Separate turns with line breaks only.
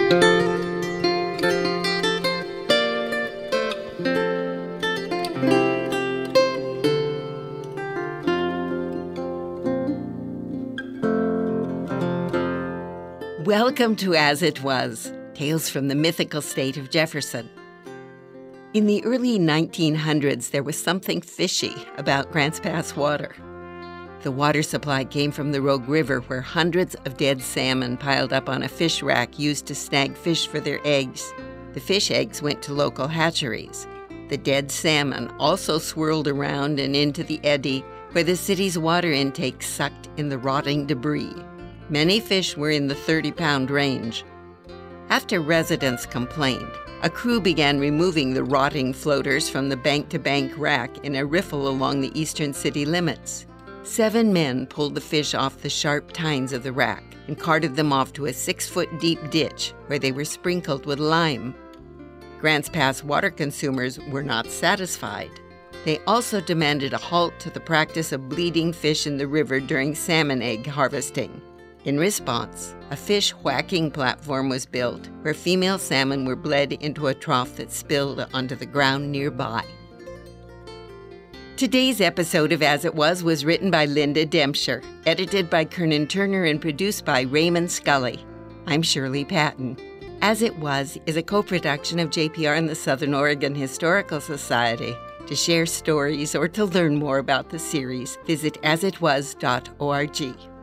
Welcome to As It Was, Tales from the Mythical State of Jefferson. In the early 1900s, there was something fishy about Grants Pass water. The water supply came from the Rogue River, where hundreds of dead salmon piled up on a fish rack used to snag fish for their eggs. The fish eggs went to local hatcheries. The dead salmon also swirled around and into the eddy, where the city's water intake sucked in the rotting debris. Many fish were in the 30-pound range. After residents complained, a crew began removing the rotting floaters from the bank-to-bank rack in a riffle along the eastern city limits. 7 men pulled the fish off the sharp tines of the rack and carted them off to a 6-foot-deep ditch where they were sprinkled with lime. Grants Pass water consumers were not satisfied. They also demanded a halt to the practice of bleeding fish in the river during salmon egg harvesting. In response, a fish whacking platform was built where female salmon were bled into a trough that spilled onto the ground nearby. Today's episode of As It Was written by Linda Dempscher, edited by Kernan Turner, and produced by Raymond Scully. I'm Shirley Patton. As It Was is a co-production of JPR and the Southern Oregon Historical Society. To share stories or to learn more about the series, visit asitwas.org.